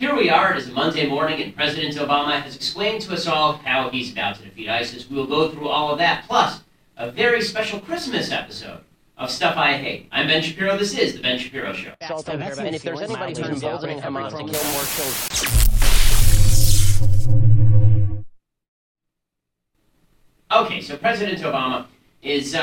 Here we are, it is a Monday morning, and President Obama has explained to us all how he's about to defeat ISIS. We will go through all of that, plus a very special Christmas episode of Stuff I Hate. I'm Ben Shapiro. This is The Ben Shapiro Show. And if there's anybody who's emboldening Hamas to kill more children. Okay, so President Obama is,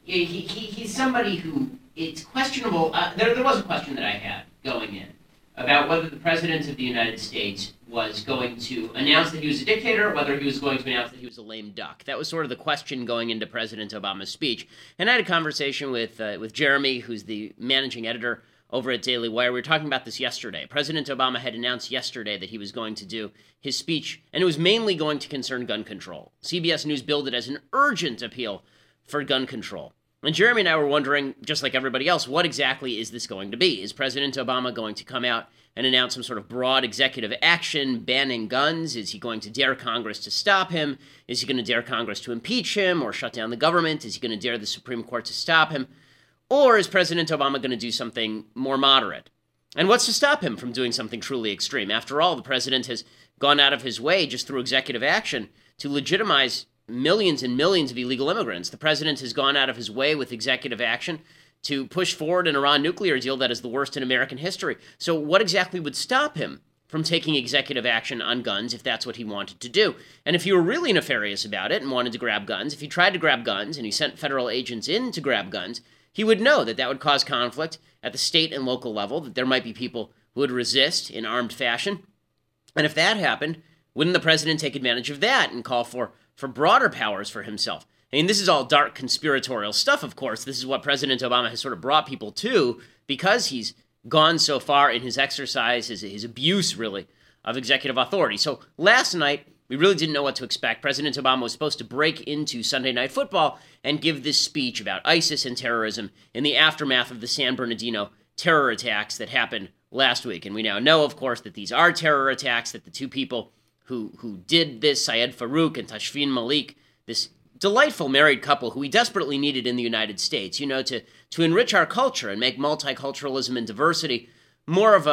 he's somebody who, it's questionable, there was a question that I had going in about whether the President of the United States was going to announce that he was a dictator, or whether he was going to announce that he was a lame duck. That was sort of the question going into President Obama's speech. And I had a conversation with Jeremy, who's the managing editor over at Daily Wire. We were talking about this yesterday. President Obama had announced yesterday that he was going to do his speech, and it was mainly going to concern gun control. CBS News billed it as an urgent appeal for gun control. And Jeremy and I were wondering, just like everybody else, what exactly is this going to be? Is President Obama going to come out and announce some sort of broad executive action banning guns? Is he going to dare Congress to stop him? Is he going to dare Congress to impeach him or shut down the government? Is he going to dare the Supreme Court to stop him? Or is President Obama going to do something more moderate? And what's to stop him from doing something truly extreme? After all, the president has gone out of his way just through executive action to legitimize millions and millions of illegal immigrants. The president has gone out of his way with executive action to push forward an Iran nuclear deal that is the worst in American history. So what exactly would stop him from taking executive action on guns if that's what he wanted to do? And if he were really nefarious about it and wanted to grab guns, if he tried to grab guns and he sent federal agents in to grab guns, he would know that that would cause conflict at the state and local level, that there might be people who would resist in armed fashion. And if that happened, wouldn't the president take advantage of that and call for broader powers for himself? I mean, this is all dark conspiratorial stuff, of course. This is what President Obama has sort of brought people to because he's gone so far in his exercise, his abuse, really, of executive authority. So last night, we really didn't know what to expect. President Obama was supposed to break into Sunday Night Football and give this speech about ISIS and terrorism in the aftermath of the San Bernardino terror attacks that happened last week. And we now know, of course, that these are terror attacks, that the two people who did this, Syed Farook and Tashfeen Malik, this delightful married couple who we desperately needed in the United States, you know, to enrich our culture and make multiculturalism and diversity more of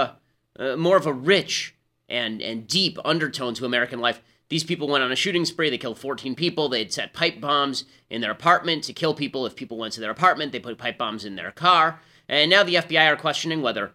a rich and deep undertone to American life. These people went on a shooting spree. They killed 14 people. They had set pipe bombs in their apartment to kill people. If people went to their apartment, they put pipe bombs in their car. And now the FBI are questioning whether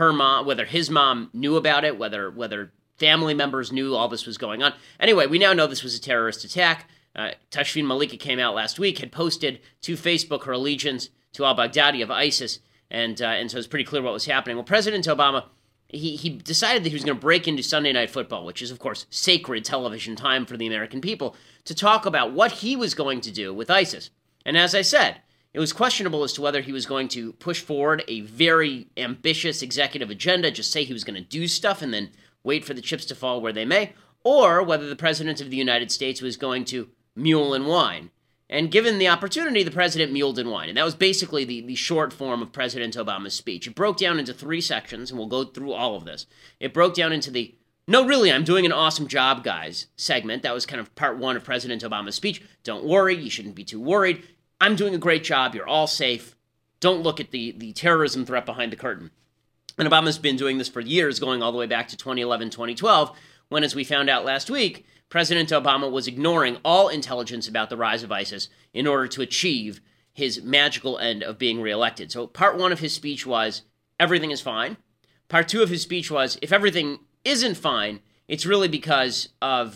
his mom knew about it, whether family members knew all this was going on. Anyway, we now know this was a terrorist attack. Tashfeen Malik came out last week, had posted to Facebook her allegiance to al-Baghdadi of ISIS, and so it's pretty clear what was happening. Well, President Obama, he decided that he was going to break into Sunday Night Football, which is, of course, sacred television time for the American people, to talk about what he was going to do with ISIS. And as I said, it was questionable as to whether he was going to push forward a very ambitious executive agenda, just say he was going to do stuff and then wait for the chips to fall where they may, or whether the President of the United States was going to mule and whine. And given the opportunity, the president muled and whined. And that was basically the short form of President Obama's speech. It broke down into 3 sections, and we'll go through all of this. It broke down into the, no, really, I'm doing an awesome job, guys, segment. That was kind of part 1 of President Obama's speech. Don't worry, you shouldn't be too worried. I'm doing a great job, you're all safe. Don't look at the terrorism threat behind the curtain. And Obama's been doing this for years, going all the way back to 2011, 2012, when, as we found out last week, President Obama was ignoring all intelligence about the rise of ISIS in order to achieve his magical end of being reelected. So part 1 of his speech was, everything is fine. Part 2 of his speech was, if everything isn't fine, it's really because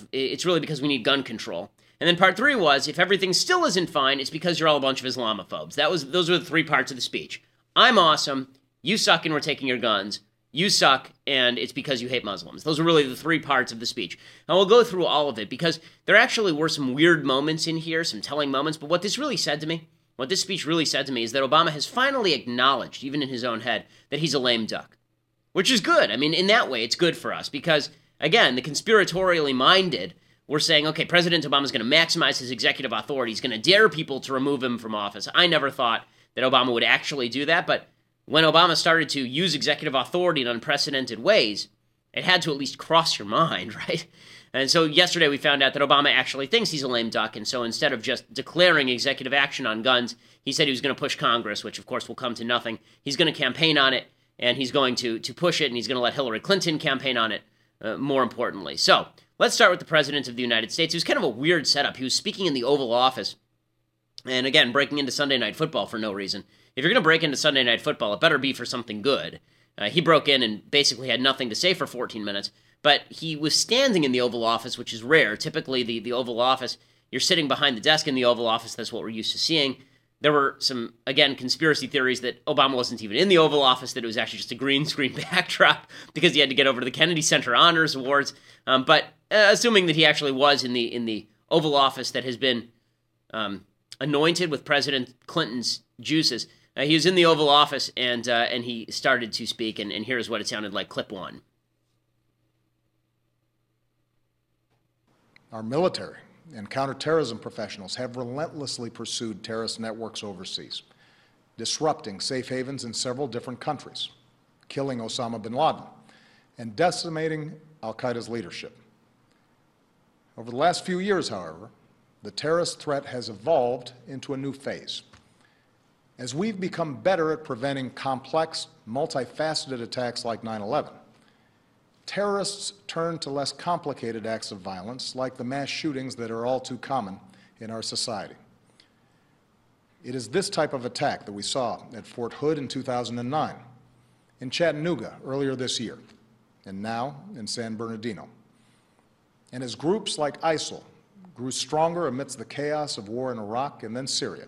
we need gun control. And then part 3 was, if everything still isn't fine, it's because you're all a bunch of Islamophobes. Those were the 3 parts of the speech. I'm awesome, you suck and we're taking your guns. You suck, and it's because you hate Muslims. Those are really the 3 parts of the speech. And we'll go through all of it, because there actually were some weird moments in here, some telling moments, but what this speech really said to me, is that Obama has finally acknowledged, even in his own head, that he's a lame duck. Which is good. I mean, in that way, it's good for us, because, again, the conspiratorially minded were saying, okay, President Obama's going to maximize his executive authority, he's going to dare people to remove him from office. I never thought that Obama would actually do that, but when Obama started to use executive authority in unprecedented ways, it had to at least cross your mind, right? And so yesterday we found out that Obama actually thinks he's a lame duck, and so instead of just declaring executive action on guns, he said he was going to push Congress, which of course will come to nothing. He's going to campaign on it, and he's going to push it, and he's going to let Hillary Clinton campaign on it. more importantly. So let's start with the President of the United States. It was kind of a weird setup. He was speaking in the Oval Office, and again, breaking into Sunday Night Football for no reason. If you're going to break into Sunday Night Football, it better be for something good. He broke in and basically had nothing to say for 14 minutes, but he was standing in the Oval Office, which is rare. Typically, the Oval Office, you're sitting behind the desk in the Oval Office. That's what we're used to seeing. There were some, again, conspiracy theories that Obama wasn't even in the Oval Office, that it was actually just a green screen backdrop because he had to get over to the Kennedy Center Honors Awards. But assuming that he actually was in the Oval Office that has been anointed with President Clinton's juices, he was in the Oval Office and he started to speak, and here's what it sounded like, clip one. Our military and counterterrorism professionals have relentlessly pursued terrorist networks overseas, disrupting safe havens in several different countries, killing Osama bin Laden, and decimating al-Qaeda's leadership. Over the last few years, however, the terrorist threat has evolved into a new phase. As we've become better at preventing complex, multifaceted attacks like 9/11, terrorists turn to less complicated acts of violence, like the mass shootings that are all too common in our society. It is this type of attack that we saw at Fort Hood in 2009, in Chattanooga earlier this year, and now in San Bernardino. And as groups like ISIL grew stronger amidst the chaos of war in Iraq and then Syria,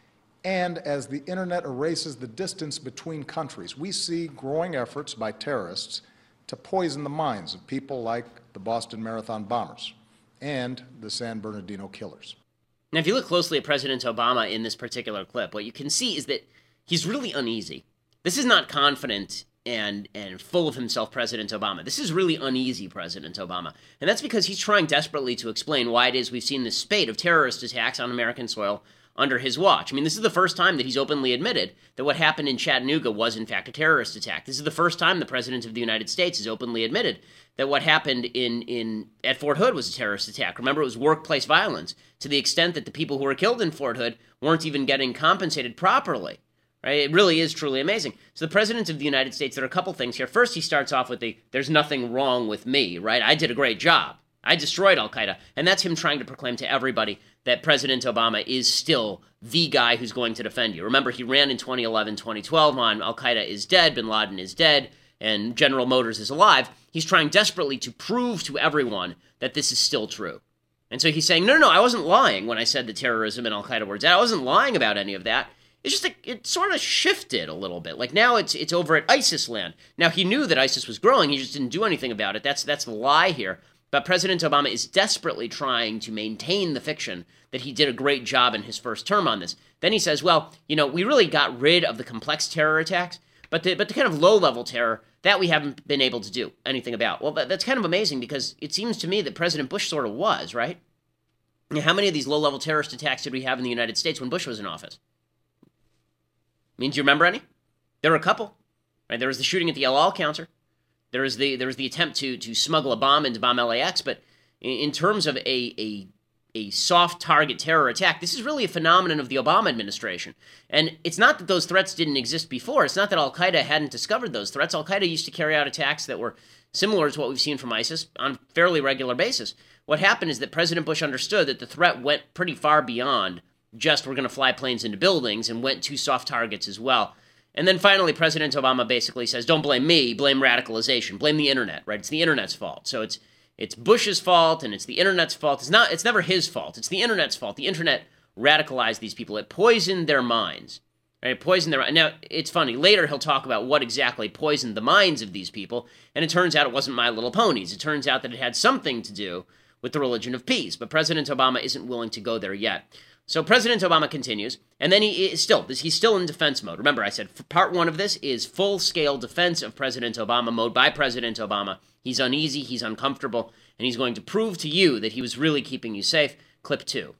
and as the internet erases the distance between countries, we see growing efforts by terrorists to poison the minds of people like the Boston Marathon bombers and the San Bernardino killers. Now, if you look closely at President Obama in this particular clip, what you can see is that he's really uneasy. This is not confident and full of himself President Obama. This is really uneasy President Obama. And that's because he's trying desperately to explain why it is we've seen this spate of terrorist attacks on American soil under his watch. I mean, this is the first time that he's openly admitted that what happened in Chattanooga was, in fact, a terrorist attack. This is the first time the President of the United States has openly admitted that what happened at Fort Hood was a terrorist attack. Remember, it was workplace violence, to the extent that the people who were killed in Fort Hood weren't even getting compensated properly. Right? It really is truly amazing. So the President of the United States, there are a couple things here. First, he starts off with there's nothing wrong with me, right? I did a great job. I destroyed al-Qaeda. And that's him trying to proclaim to everybody that President Obama is still the guy who's going to defend you. Remember, he ran in 2011, 2012 on al-Qaeda is dead, bin Laden is dead, and General Motors is alive. He's trying desperately to prove to everyone that this is still true. And so he's saying, no, I wasn't lying when I said that terrorism and al-Qaeda were dead. I wasn't lying about any of that. It's just it sort of shifted a little bit. Like now it's over at ISIS land. Now he knew that ISIS was growing. He just didn't do anything about it. That's the lie here. But President Obama is desperately trying to maintain the fiction that he did a great job in his first term on this. Then he says, well, we really got rid of the complex terror attacks, but the kind of low-level terror, that we haven't been able to do anything about. Well, that's kind of amazing because it seems to me that President Bush sort of was, right? How many of these low-level terrorist attacks did we have in the United States when Bush was in office? I mean, do you remember any? There were a couple. Right? There was the shooting at the El Al counter. There was the attempt to smuggle a bomb into bomb LAX. But in terms of a soft target terror attack, this is really a phenomenon of the Obama administration. And it's not that those threats didn't exist before. It's not that al-Qaeda hadn't discovered those threats. Al-Qaeda used to carry out attacks that were similar to what we've seen from ISIS on a fairly regular basis. What happened is that President Bush understood that the threat went pretty far beyond just we're going to fly planes into buildings, and went to soft targets as well. And then finally, President Obama basically says, don't blame me, blame radicalization, blame the internet, right? It's the internet's fault. So it's Bush's fault, and it's the internet's fault. It's never his fault. It's the internet's fault. The internet radicalized these people. It poisoned their minds. Right? It poisoned their. Now, it's funny. Later, he'll talk about what exactly poisoned the minds of these people, and it turns out it wasn't My Little Ponies. It turns out that it had something to do with the religion of peace. But President Obama isn't willing to go there yet. So President Obama continues, and then he's still in defense mode. Remember, I said part one of this is full-scale defense of President Obama mode by President Obama. He's uneasy, he's uncomfortable, and he's going to prove to you that he was really keeping you safe. Clip 2.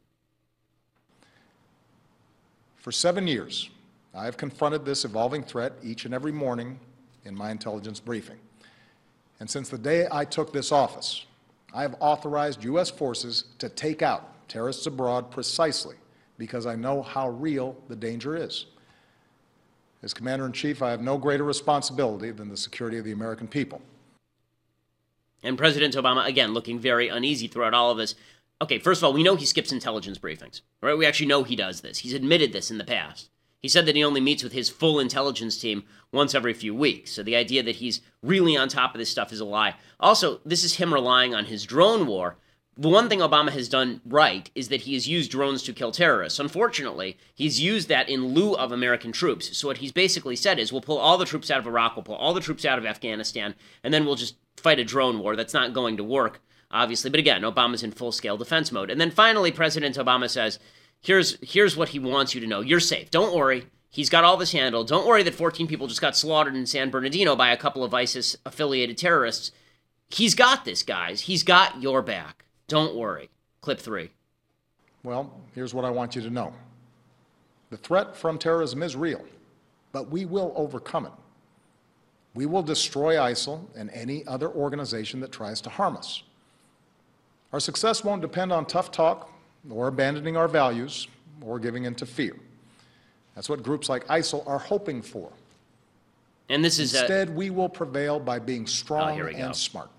For 7 years, I have confronted this evolving threat each and every morning in my intelligence briefing. And since the day I took this office, I have authorized U.S. forces to take out terrorists abroad precisely because I know how real the danger is. As Commander-in-Chief, I have no greater responsibility than the security of the American people. And President Obama, again, looking very uneasy throughout all of this. Okay, first of all, we know he skips intelligence briefings, right? We actually know he does this. He's admitted this in the past. He said that he only meets with his full intelligence team once every few weeks. So the idea that he's really on top of this stuff is a lie. Also, this is him relying on his drone war. The one thing Obama has done right is that he has used drones to kill terrorists. Unfortunately, he's used that in lieu of American troops. So what he's basically said is, we'll pull all the troops out of Iraq, we'll pull all the troops out of Afghanistan, and then we'll just fight a drone war. That's not going to work, obviously. But again, Obama's in full-scale defense mode. And then finally, President Obama says, here's what he wants you to know. You're safe. Don't worry. He's got all this handled. Don't worry that 14 people just got slaughtered in San Bernardino by a couple of ISIS-affiliated terrorists. He's got this, guys. He's got your back. Don't worry. Clip 3. Well, here's what I want you to know. The threat from terrorism is real, but we will overcome it. We will destroy ISIL and any other organization that tries to harm us. Our success won't depend on tough talk or abandoning our values or giving in to fear. That's what groups like ISIL are hoping for. And this is Instead, we will prevail by being strong and smart,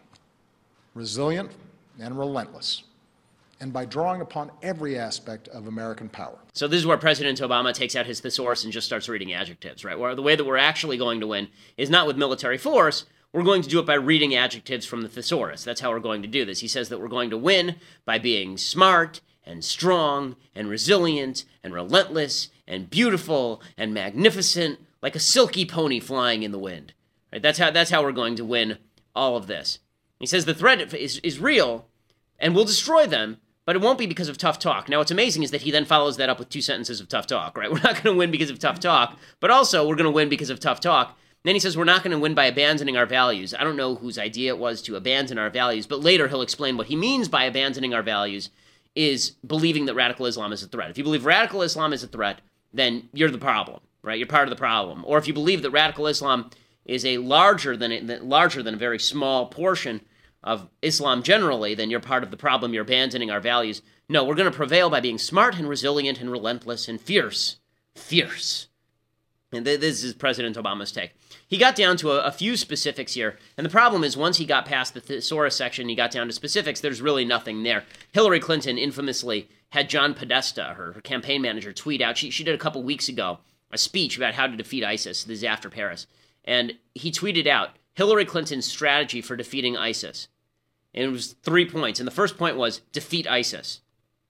resilient and relentless, and by drawing upon every aspect of American power. So this is where President Obama takes out his thesaurus and just starts reading adjectives, right? Where the way that we're actually going to win is not with military force. We're going to do it by reading adjectives from the thesaurus. That's how we're going to do this. He says that we're going to win by being smart and strong and resilient and relentless and beautiful and magnificent, like a silky pony flying in the wind. Right? That's how we're going to win all of this. He says the threat is real, and we'll destroy them, but it won't be because of tough talk. Now, what's amazing is that he then follows that up with 2 sentences of tough talk, right? We're not going to win because of tough talk, but also we're going to win because of tough talk. Then he says we're not going to win by abandoning our values. I don't know whose idea it was to abandon our values, but later he'll explain what he means by abandoning our values is believing that radical Islam is a threat. If you believe radical Islam is a threat, then you're the problem, right? You're part of the problem. Or if you believe that radical Islam is larger than a very small portion of Islam generally, then you're part of the problem. You're abandoning our values. No, we're going to prevail by being smart and resilient and relentless and fierce. Fierce. And this is President Obama's take. He got down to a few specifics here, and the problem is once he got past the thesaurus section, he got down to specifics, there's really nothing there. Hillary Clinton infamously had John Podesta, her campaign manager, tweet out, she did a couple weeks ago, a speech about how to defeat ISIS. This is after Paris. And he tweeted out, Hillary Clinton's strategy for defeating ISIS. And it was 3 points. And the first point was, defeat ISIS.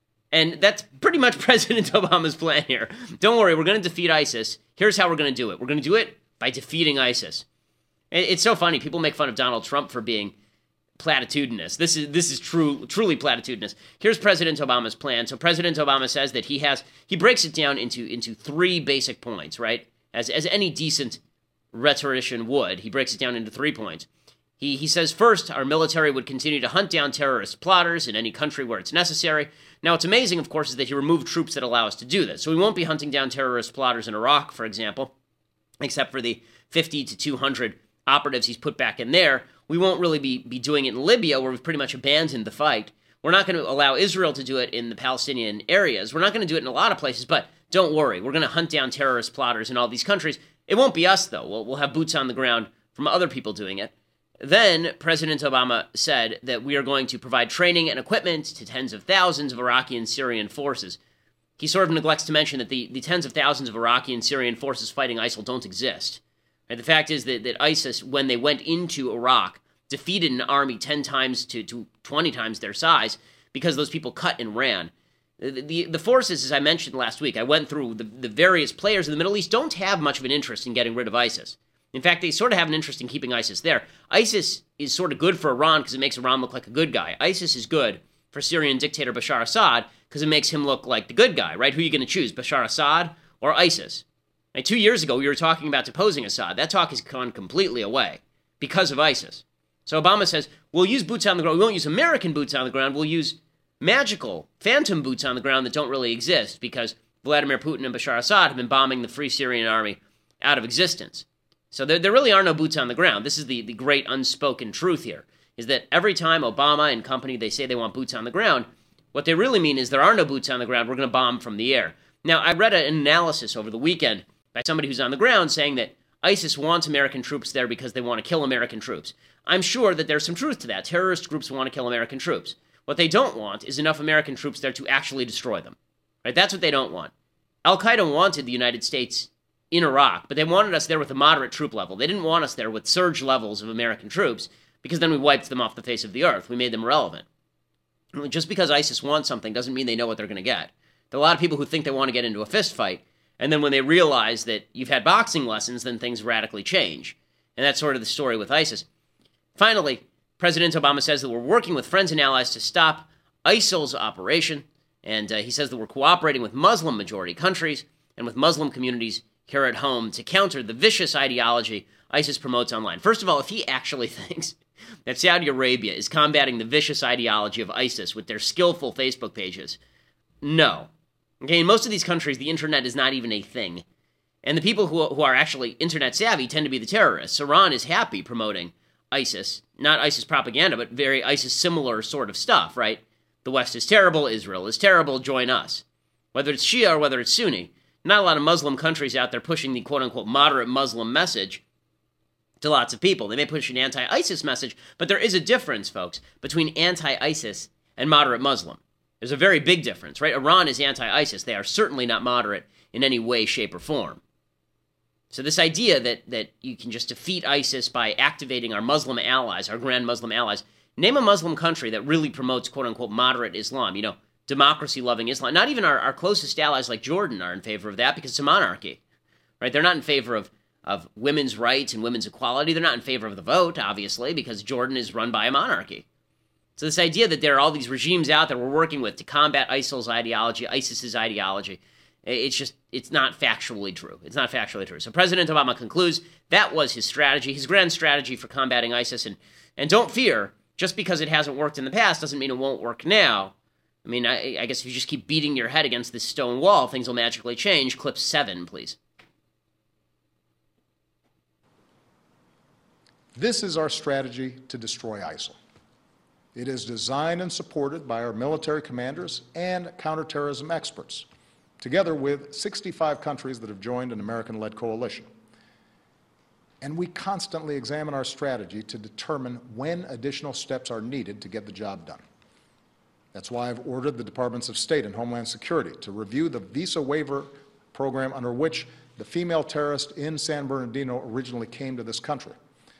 And that's pretty much President Obama's plan here. Don't worry, we're going to defeat ISIS. Here's how we're going to do it. We're going to do it by defeating ISIS. It's so funny. People make fun of Donald Trump for being platitudinous. This is truly platitudinous. Here's President Obama's plan. So President Obama says that he breaks it down into 3 basic points, right? As any decent rhetorician would. He breaks it down into 3 points. He says, first, our military would continue to hunt down terrorist plotters in any country where it's necessary. Now, what's amazing, of course, is that he removed troops that allow us to do this. So we won't be hunting down terrorist plotters in Iraq, for example, except for the 50 to 200 operatives he's put back in there. We won't really be doing it in Libya, where we've pretty much abandoned the fight. We're not going to allow Israel to do it in the Palestinian areas. We're not going to do it in a lot of places, but don't worry. We're going to hunt down terrorist plotters in all these countries. It won't be us, though. We'll have boots on the ground from other people doing it. Then President Obama said that we are going to provide training and equipment to tens of thousands of Iraqi and Syrian forces. He sort of neglects to mention that the tens of thousands of Iraqi and Syrian forces fighting ISIL don't exist. Right? The fact is that ISIS, when they went into Iraq, defeated an army 10 times to 20 times their size because those people cut and ran. The forces, as I mentioned last week, I went through the various players in the Middle East don't have much of an interest in getting rid of ISIS. In fact, they sort of have an interest in keeping ISIS there. ISIS is sort of good for Iran because it makes Iran look like a good guy. ISIS is good for Syrian dictator Bashar Assad because it makes him look like the good guy, right? Who are you going to choose, Bashar Assad or ISIS? Right, 2 years ago, we were talking about deposing Assad. That talk has gone completely away because of ISIS. So Obama says, we'll use boots on the ground. We won't use American boots on the ground. We'll use magical, phantom boots on the ground that don't really exist because Vladimir Putin and Bashar Assad have been bombing the Free Syrian Army out of existence. So there really are no boots on the ground. This is the great unspoken truth here, is that every time Obama and company, they say they want boots on the ground, what they really mean is there are no boots on the ground. We're going to bomb from the air. Now, I read an analysis over the weekend by somebody who's on the ground saying that ISIS wants American troops there because they want to kill American troops. I'm sure that there's some truth to that. Terrorist groups want to kill American troops. What they don't want is enough American troops there to actually destroy them. Right? That's what they don't want. Al-Qaeda wanted the United States in Iraq, but they wanted us there with a moderate troop level. They didn't want us there with surge levels of American troops, because then we wiped them off the face of the earth. We made them irrelevant. Just because ISIS wants something doesn't mean they know what they're going to get. There are a lot of people who think they want to get into a fist fight, and then when they realize that you've had boxing lessons, then things radically change. And that's sort of the story with ISIS. Finally, President Obama says that we're working with friends and allies to stop ISIL's operation, and he says that we're cooperating with Muslim-majority countries and with Muslim communities here at home to counter the vicious ideology ISIS promotes online. First of all, if he actually thinks that Saudi Arabia is combating the vicious ideology of ISIS with their skillful Facebook pages, no. Okay, in most of these countries, the internet is not even a thing. And the people who are actually internet savvy tend to be the terrorists. Iran is happy promoting ISIS, not ISIS propaganda, but very ISIS-similar sort of stuff, right? The West is terrible, Israel is terrible, join us. Whether it's Shia or whether it's Sunni, not a lot of Muslim countries out there pushing the quote-unquote moderate Muslim message to lots of people. They may push an anti-ISIS message, but there is a difference, folks, between anti-ISIS and moderate Muslim. There's a very big difference, right? Iran is anti-ISIS. They are certainly not moderate in any way, shape, or form. So this idea that you can just defeat ISIS by activating our Muslim allies, our grand Muslim allies, name a Muslim country that really promotes quote-unquote moderate Islam, democracy-loving Islam. Not even our closest allies like Jordan are in favor of that because it's a monarchy, right? They're not in favor of women's rights and women's equality. They're not in favor of the vote, obviously, because Jordan is run by a monarchy. So this idea that there are all these regimes out there we're working with to combat ISIL's ideology, ISIS's ideology, it's not factually true. It's not factually true. So President Obama concludes that was his strategy, his grand strategy for combating ISIS. And don't fear, just because it hasn't worked in the past doesn't mean it won't work now. I mean, I guess if you just keep beating your head against this stone wall, things will magically change. Clip 7, please. This is our strategy to destroy ISIL. It is designed and supported by our military commanders and counterterrorism experts, together with 65 countries that have joined an American-led coalition. And we constantly examine our strategy to determine when additional steps are needed to get the job done. That's why I've ordered the Departments of State and Homeland Security to review the visa waiver program under which the female terrorist in San Bernardino originally came to this country.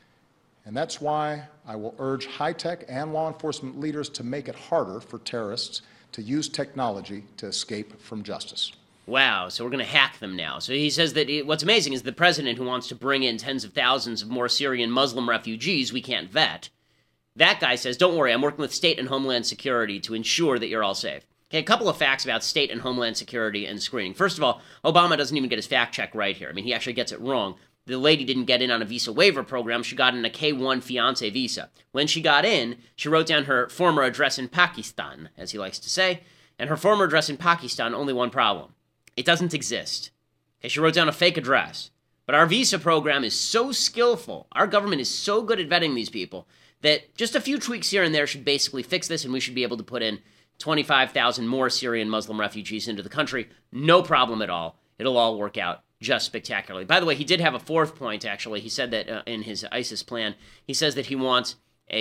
And that's why I will urge high-tech and law enforcement leaders to make it harder for terrorists to use technology to escape from justice. Wow, so we're going to hack them now. So he says that what's amazing is the president who wants to bring in tens of thousands of more Syrian Muslim refugees we can't vet. That guy says, don't worry, I'm working with State and Homeland Security to ensure that you're all safe. Okay, a couple of facts about State and Homeland Security and screening. First of all, Obama doesn't even get his fact check right here. I mean, he actually gets it wrong. The lady didn't get in on a visa waiver program. She got in a K-1 fiancé visa. When she got in, she wrote down her former address in Pakistan, as he likes to say, and her former address in Pakistan, only one problem. It doesn't exist. Okay, she wrote down a fake address. But our visa program is so skillful, our government is so good at vetting these people, that just a few tweaks here and there should basically fix this, and we should be able to put in 25,000 more Syrian Muslim refugees into the country. No problem at all. It'll all work out just spectacularly. By the way, he did have a fourth point, actually. He said that in his ISIS plan, he says that he wants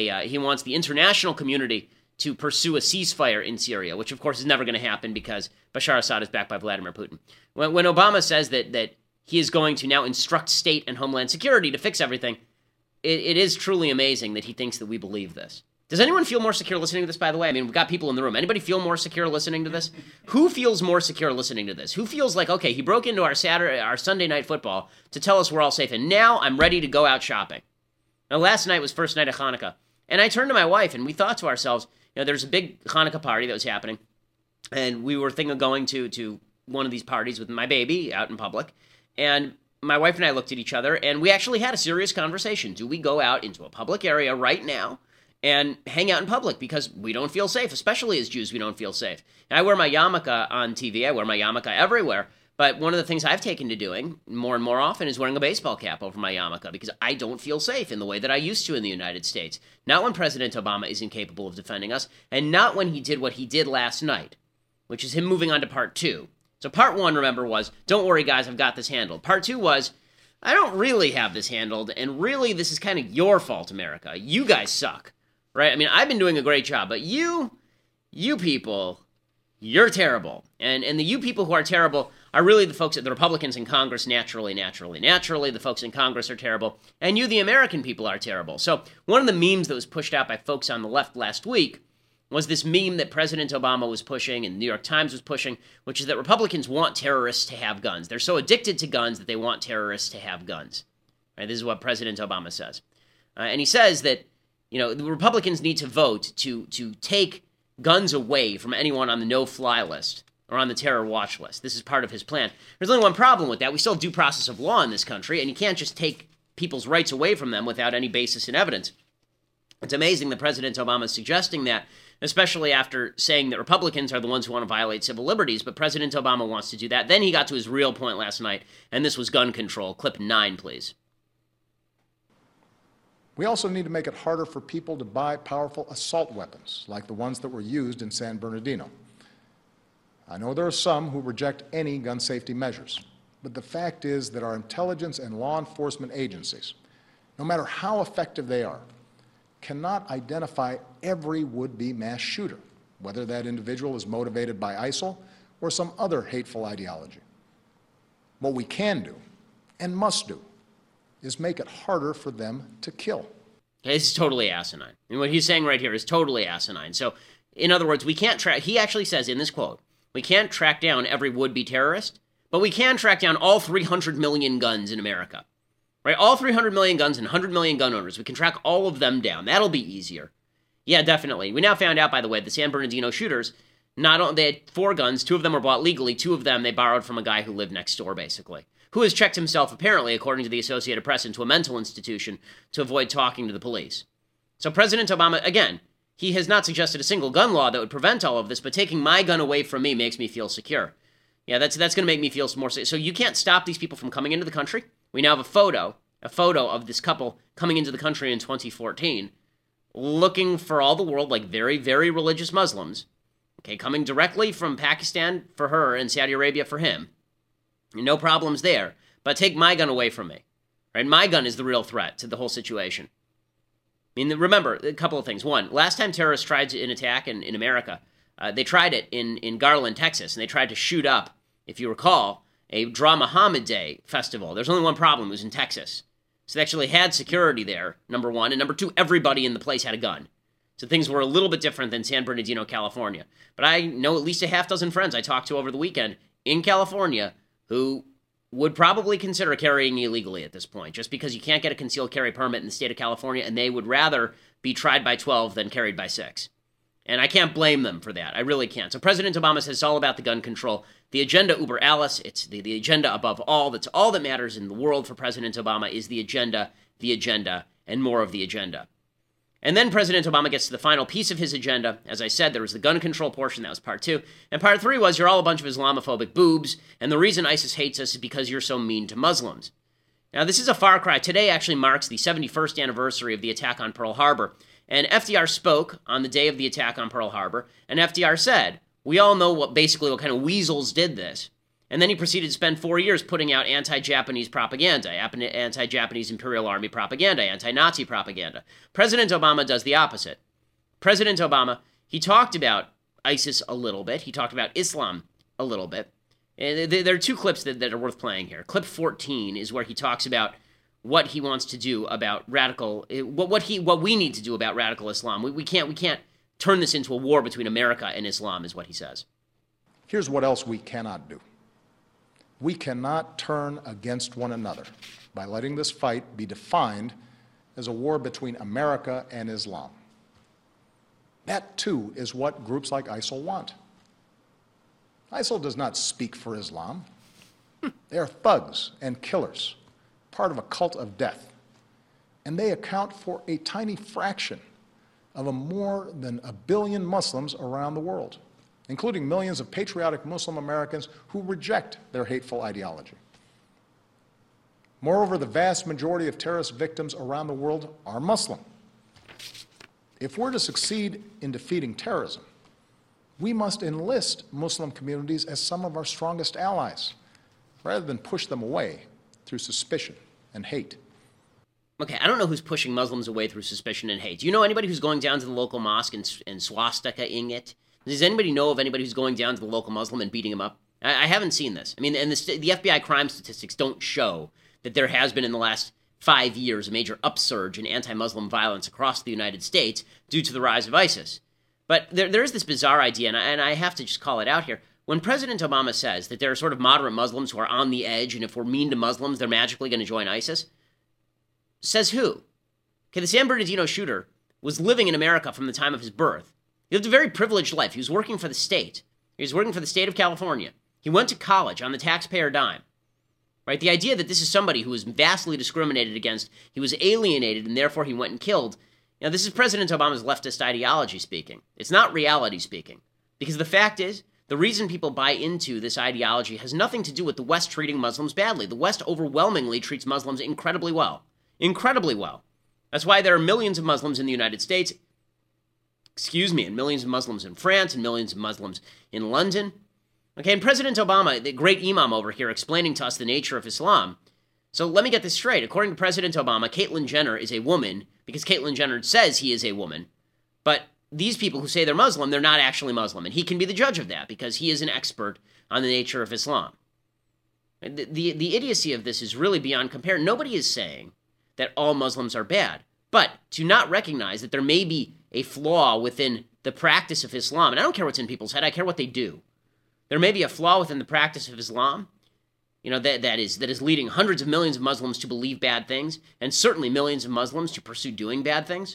the international community to pursue a ceasefire in Syria, which of course is never going to happen because Bashar Assad is backed by Vladimir Putin. When Obama says that he is going to now instruct State and Homeland Security to fix everything, it is truly amazing that he thinks that we believe this. Does anyone feel more secure listening to this, by the way? I mean, we've got people in the room. Anybody feel more secure listening to this? Who feels more secure listening to this? Who feels like, okay, he broke into our Sunday night football to tell us we're all safe, and now I'm ready to go out shopping. Now, last night was first night of Hanukkah, and I turned to my wife, and we thought to ourselves, there's a big Hanukkah party that was happening, and we were thinking of going to one of these parties with my baby out in public, and my wife and I looked at each other, and we actually had a serious conversation. Do we go out into a public area right now and hang out in public because we don't feel safe, especially as Jews, we don't feel safe. And I wear my yarmulke on TV. I wear my yarmulke everywhere. But one of the things I've taken to doing more and more often is wearing a baseball cap over my yarmulke because I don't feel safe in the way that I used to in the United States. Not when President Obama is incapable of defending us, and not when he did what he did last night, which is him moving on to part 2. So part 1, remember, was, don't worry, guys, I've got this handled. Part 2 was, I don't really have this handled, and really this is kind of your fault, America. You guys suck, right? I mean, I've been doing a great job, but you people, you're terrible. And the you people who are terrible are really the folks, the Republicans in Congress, naturally. The folks in Congress are terrible. And you, the American people, are terrible. So one of the memes that was pushed out by folks on the left last week was this meme that President Obama was pushing and the New York Times was pushing, which is that Republicans want terrorists to have guns. They're so addicted to guns that they want terrorists to have guns. Right? This is what President Obama says. And he says that, the Republicans need to vote to take guns away from anyone on the no-fly list or on the terror watch list. This is part of his plan. There's only one problem with that. We still have due process of law in this country, and you can't just take people's rights away from them without any basis in evidence. It's amazing that President Obama is suggesting that, especially after saying that Republicans are the ones who want to violate civil liberties, but President Obama wants to do that. Then he got to his real point last night, and this was gun control. Clip 9, please. We also need to make it harder for people to buy powerful assault weapons, like the ones that were used in San Bernardino. I know there are some who reject any gun safety measures, but the fact is that our intelligence and law enforcement agencies, no matter how effective they are, cannot identify every would-be mass shooter, whether that individual is motivated by ISIL or some other hateful ideology. What we can do, and must do, is make it harder for them to kill. Okay, this is totally asinine. And what he's saying right here is totally asinine. So, in other words, we can't track, he actually says in this quote, we can't track down every would-be terrorist, but we can track down all 300 million guns in America. Right? All 300 million guns and 100 million gun owners. We can track all of them down. That'll be easier. Yeah, definitely. We now found out, by the way, the San Bernardino shooters, they had 4 guns. 2 of them were bought legally. 2 of them they borrowed from a guy who lived next door, basically, who has checked himself, apparently, according to the Associated Press, into a mental institution to avoid talking to the police. So President Obama, again, he has not suggested a single gun law that would prevent all of this, but taking my gun away from me makes me feel secure. Yeah, that's going to make me feel more secure. So you can't stop these people from coming into the country. We now have a photo of this couple coming into the country in 2014, looking for all the world like very, very religious Muslims, okay, coming directly from Pakistan for her and Saudi Arabia for him. No problems there, but take my gun away from me. Right? My gun is the real threat to the whole situation. I mean, remember, a couple of things. One, last time terrorists tried an attack in America, they tried it in Garland, Texas, and they tried to shoot up, if you recall, a Dra Muhammad Day festival. There's only one problem. It was in Texas. So they actually had security there, number one. And number two, everybody in the place had a gun. So things were a little bit different than San Bernardino, California. But I know at least a half dozen friends I talked to over the weekend in California who would probably consider carrying illegally at this point, just because you can't get a concealed carry permit in the state of California, and they would rather be tried by 12 than carried by 6. And I can't blame them for that. I really can't. So President Obama says it's all about the gun control. The agenda uber alles. It's the agenda above all. That's all that matters in the world for President Obama is the agenda, and more of the agenda. And then President Obama gets to the final piece of his agenda. As I said, there was the gun control portion. That was part 2. And part 3 was you're all a bunch of Islamophobic boobs, and the reason ISIS hates us is because you're so mean to Muslims. Now, this is a far cry. Today actually marks the 71st anniversary of the attack on Pearl Harbor. And FDR spoke on the day of the attack on Pearl Harbor, and FDR said, we all know what kind of weasels did this. And then he proceeded to spend 4 years putting out anti-Japanese propaganda, anti-Japanese Imperial Army propaganda, anti-Nazi propaganda. President Obama does the opposite. President Obama, he talked about ISIS a little bit. He talked about Islam a little bit. And there are 2 clips that are worth playing here. Clip 14 is where he talks about what he wants to do about what we need to do about radical Islam. We can't turn this into a war between America and Islam, is what he says. Here's what else we cannot do. We cannot turn against one another by letting this fight be defined as a war between America and Islam. That, too, is what groups like ISIL want. ISIL does not speak for Islam. They are thugs and killers, part of a cult of death. And they account for a tiny fraction of more than 1 billion Muslims around the world, including millions of patriotic Muslim Americans who reject their hateful ideology. Moreover, the vast majority of terrorist victims around the world are Muslim. If we're to succeed in defeating terrorism, we must enlist Muslim communities as some of our strongest allies, rather than push them away through suspicion and hate. Okay, I don't know who's pushing Muslims away through suspicion and hate. Do you know anybody who's going down to the local mosque and swastika-ing it? Does anybody know of anybody who's going down to the local Muslim and beating him up? I haven't seen this. I mean, and the FBI crime statistics don't show that there has been in the last 5 years a major upsurge in anti-Muslim violence across the United States due to the rise of ISIS. But there is this bizarre idea, and I have to just call it out here. When President Obama says that there are sort of moderate Muslims who are on the edge, and if we're mean to Muslims, they're magically going to join ISIS, says who? Okay, the San Bernardino shooter was living in America from the time of his birth. He lived a very privileged life. He was working for the state. He was working for the state of California. He went to college on the taxpayer dime. Right? The idea that this is somebody who was vastly discriminated against, he was alienated, and therefore he went and killed. Now, this is President Obama's leftist ideology speaking. It's not reality speaking. Because the fact is, the reason people buy into this ideology has nothing to do with the West treating Muslims badly. The West overwhelmingly treats Muslims incredibly well. Incredibly well. That's why there are millions of Muslims in the United States, and millions of Muslims in France, and millions of Muslims in London. Okay, and President Obama, the great imam over here, explaining to us the nature of Islam. So let me get this straight. According to President Obama, Caitlyn Jenner is a woman because Caitlyn Jenner says he is a woman. But these people who say they're Muslim, they're not actually Muslim. And he can be the judge of that because he is an expert on the nature of Islam. The idiocy of this is really beyond compare. Nobody is saying that all Muslims are bad. But to not recognize that there may be a flaw within the practice of Islam, and I don't care what's in people's head, I care what they do. There may be a flaw within the practice of Islam, that is leading hundreds of millions of Muslims to believe bad things, and certainly millions of Muslims to pursue doing bad things.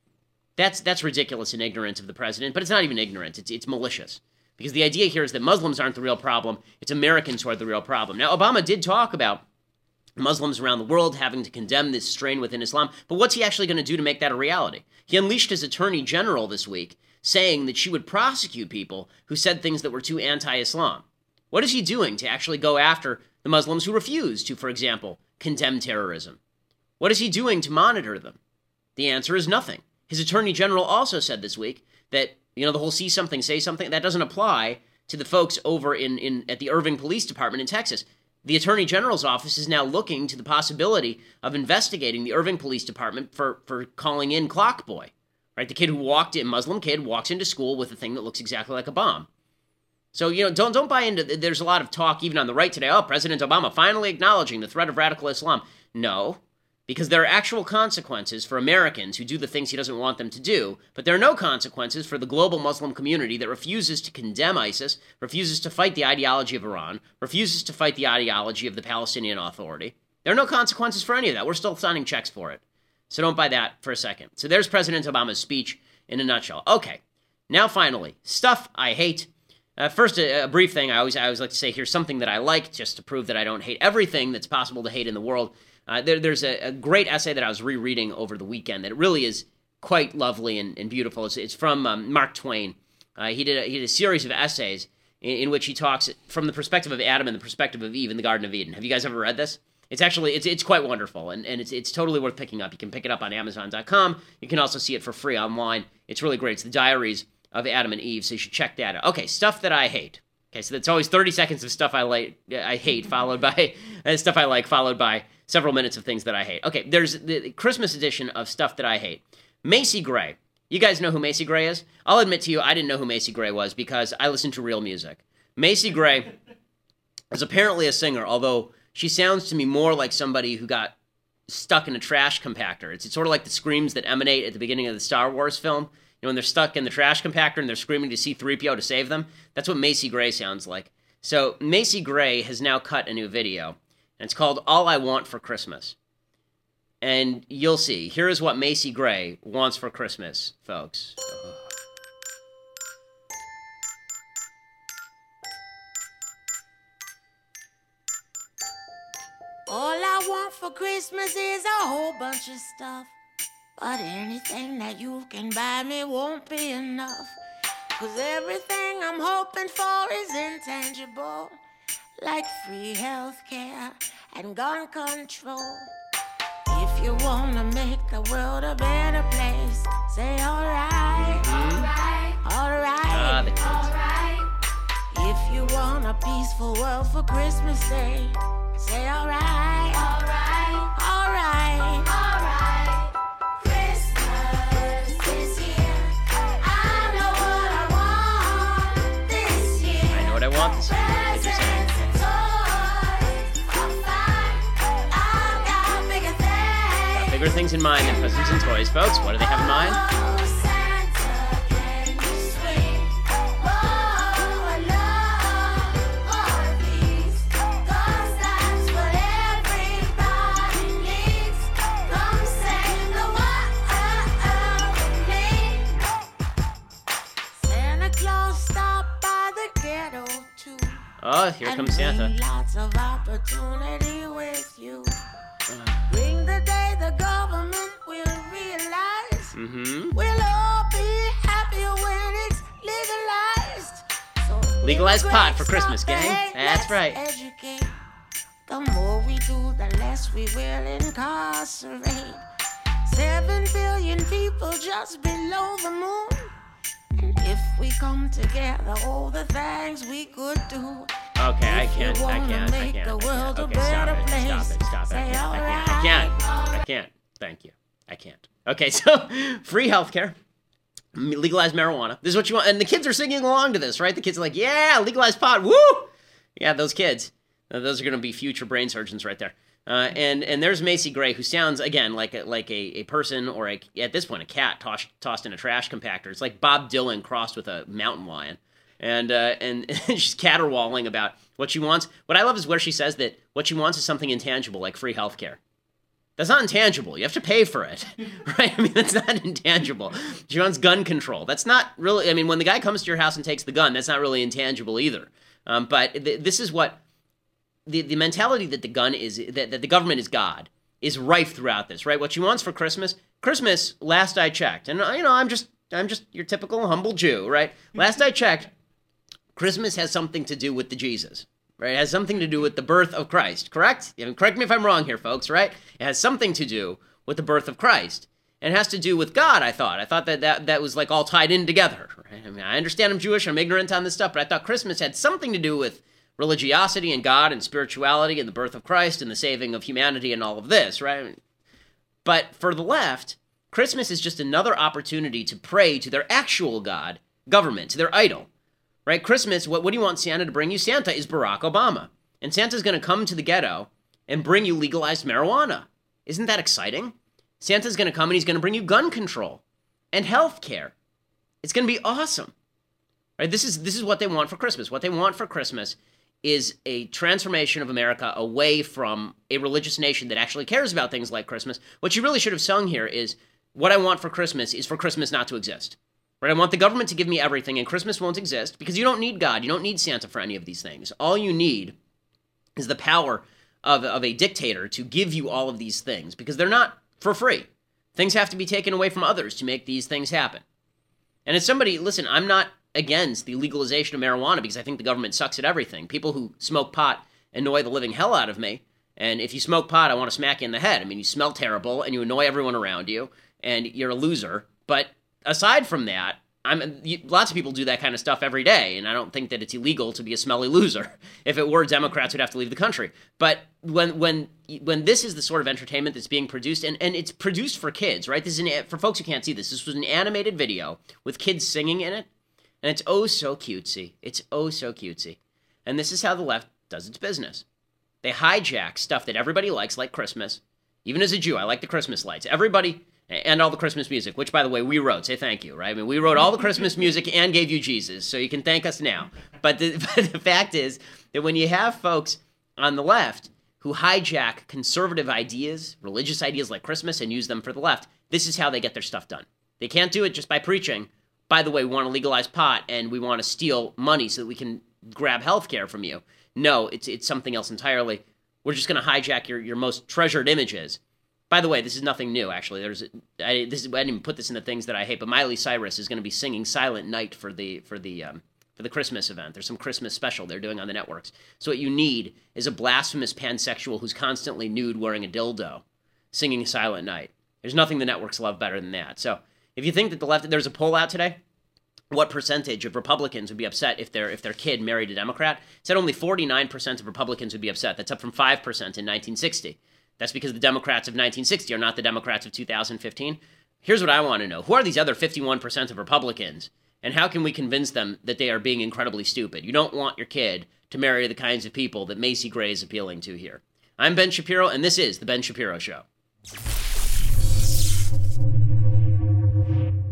That's ridiculous and ignorant of the president, but it's not even ignorant, it's malicious. Because the idea here is that Muslims aren't the real problem, it's Americans who are the real problem. Now, Obama did talk about Muslims around the world having to condemn this strain within Islam, but what's he actually going to do to make that a reality? He unleashed his attorney general this week, saying that she would prosecute people who said things that were too anti-Islam. What is he doing to actually go after the Muslims who refuse to, for example, condemn terrorism? What is he doing to monitor them? The answer is nothing. His attorney general also said this week that, the whole see something, say something, that doesn't apply to the folks over at the Irving Police Department in Texas. The Attorney General's office is now looking to the possibility of investigating the Irving Police Department for calling in Clock Boy, right? The kid who Muslim kid, walks into school with a thing that looks exactly like a bomb. So, don't buy into, there's a lot of talk even on the right today, President Obama finally acknowledging the threat of radical Islam. No, because there are actual consequences for Americans who do the things he doesn't want them to do, but there are no consequences for the global Muslim community that refuses to condemn ISIS, refuses to fight the ideology of Iran, refuses to fight the ideology of the Palestinian Authority. There are no consequences for any of that. We're still signing checks for it. So don't buy that for a second. So there's President Obama's speech in a nutshell. Okay, now finally, stuff I hate. First, a brief thing. I always like to say here's something that I like, just to prove that I don't hate everything that's possible to hate in the world. There's a great essay that I was rereading over the weekend that really is quite lovely and beautiful. It's from Mark Twain. He did a series of essays in which he talks from the perspective of Adam and the perspective of Eve in the Garden of Eden. Have you guys ever read this? It's quite wonderful, and it's totally worth picking up. You can pick it up on Amazon.com. You can also see it for free online. It's really great. It's the Diaries of Adam and Eve, so you should check that out. Okay, stuff that I hate. Okay, so that's always 30 seconds of stuff I hate, followed by stuff I like, followed by several minutes of things that I hate. Okay, there's the Christmas edition of Stuff That I Hate. Macy Gray. You guys know who Macy Gray is? I'll admit to you, I didn't know who Macy Gray was because I listen to real music. Macy Gray is apparently a singer, although she sounds to me more like somebody who got stuck in a trash compactor. It's sort of like the screams that emanate at the beginning of the Star Wars film. When they're stuck in the trash compactor and they're screaming to C-3PO to save them. That's what Macy Gray sounds like. So Macy Gray has now cut a new video, and it's called All I Want for Christmas. And you'll see. Here is what Macy Gray wants for Christmas, folks. All I want for Christmas is a whole bunch of stuff. But anything that you can buy me won't be enough. 'Cause everything I'm hoping for is intangible. Like free healthcare and gun control. If you wanna make the world a better place, say alright, alright, alright, alright. If you want a peaceful world for Christmas Day, say alright, alright, alright. alright. Christmas is here. I know what I want this year. I know what I want this year. What you're saying. Presents and toys are fine. I've got bigger things. Bigger things in mind than presents and toys, folks. What do they have in mind? Oh, Santa, can you swing more love, more peace? 'Cause that's what everybody needs. Come sing the world with me. Santa Claus stopped by the ghetto too. Oh, here And comes Santa. bring lots of opportunity with you. Bring the day the government will realize Mm-hmm. we'll all be happier when it's legalized. So Legalized pot immigrants for Christmas, stop the gang. hate, That's let's right. Educate. The more we do, the less we will incarcerate. 7 billion people just below the moon. And if we come together, all the things we could do. Okay, I If you can't. wanna make the world a Okay, better stop place, it. Stop it. say I alright. can't. Thank you. I can't. Okay, so free healthcare, legalize marijuana. This is what you want, and the kids are singing along to this, right? The kids are like, "Yeah, legalize pot, woo!" Yeah, those kids. Those are going to be future brain surgeons right there. And there's Macy Gray, who sounds again like a person or at this point a cat tossed in a trash compactor. It's like Bob Dylan crossed with a mountain lion. And she's caterwauling about what she wants. What I love is where she says that what she wants is something intangible, like free healthcare. That's not intangible. You have to pay for it, right? I mean, that's not intangible. She wants gun control. That's not really, I mean, when the guy comes to your house and takes the gun, that's not really intangible either. But this is what, the mentality that the gun is, that the government is God, is rife throughout this, right? What she wants for Christmas, last I checked, and I'm just your typical humble Jew, right? Last I checked, Christmas has something to do with the Jesus, right? It has something to do with the birth of Christ, correct? Correct me if I'm wrong here, folks, right? It has something to do with the birth of Christ. And it has to do with God, I thought. I thought that was like all tied in together, right? I mean, I understand I'm Jewish, I'm ignorant on this stuff, but I thought Christmas had something to do with religiosity and God and spirituality and the birth of Christ and the saving of humanity and all of this, right? But for the left, Christmas is just another opportunity to pray to their actual God, government, to their idol. Right? Christmas, what do you want Santa to bring you? Santa is Barack Obama. And Santa's going to come to the ghetto and bring you legalized marijuana. Isn't that exciting? Santa's going to come and he's going to bring you gun control and health care. It's going to be awesome. Right? This is what they want for Christmas. What they want for Christmas is a transformation of America away from a religious nation that actually cares about things like Christmas. What you really should have sung here is, what I want for Christmas is for Christmas not to exist. Right? I want the government to give me everything, and Christmas won't exist, because you don't need God. You don't need Santa for any of these things. All you need is the power of a dictator to give you all of these things, because they're not for free. Things have to be taken away from others to make these things happen. And as somebody, listen, I'm not against the legalization of marijuana because I think the government sucks at everything. People who smoke pot annoy the living hell out of me. And if you smoke pot, I want to smack you in the head. I mean, you smell terrible and you annoy everyone around you and you're a loser. But aside from that, lots of people do that kind of stuff every day, and I don't think that it's illegal to be a smelly loser. If it were, Democrats would have to leave the country. But when this is the sort of entertainment that's being produced, and it's produced for kids, right? This is for folks who can't see this. This was an animated video with kids singing in it, and it's oh so cutesy. It's oh so cutesy. And this is how the left does its business. They hijack stuff that everybody likes, like Christmas. Even as a Jew, I like the Christmas lights. Everybody. And all the Christmas music, which, by the way, we wrote. Say thank you, right? I mean, we wrote all the Christmas music and gave you Jesus, so you can thank us now. But the fact is that when you have folks on the left who hijack conservative ideas, religious ideas like Christmas, and use them for the left, this is how they get their stuff done. They can't do it just by preaching, by the way, we want to legalize pot, and we want to steal money so that we can grab health care from you. No, it's something else entirely. We're just going to hijack your most treasured images. By the way, this is nothing new, actually. I didn't even put this in the things that I hate, but Miley Cyrus is going to be singing Silent Night for the Christmas event. There's some Christmas special they're doing on the networks. So what you need is a blasphemous pansexual who's constantly nude wearing a dildo singing Silent Night. There's nothing the networks love better than that. So if you think that the left, there's a poll out today. What percentage of Republicans would be upset if their kid married a Democrat? It said only 49% of Republicans would be upset. That's up from 5% in 1960. That's because the Democrats of 1960 are not the Democrats of 2015. Here's what I want to know. Who are these other 51% of Republicans? And how can we convince them that they are being incredibly stupid? You don't want your kid to marry the kinds of people that Macy Gray is appealing to here. I'm Ben Shapiro, and this is The Ben Shapiro Show.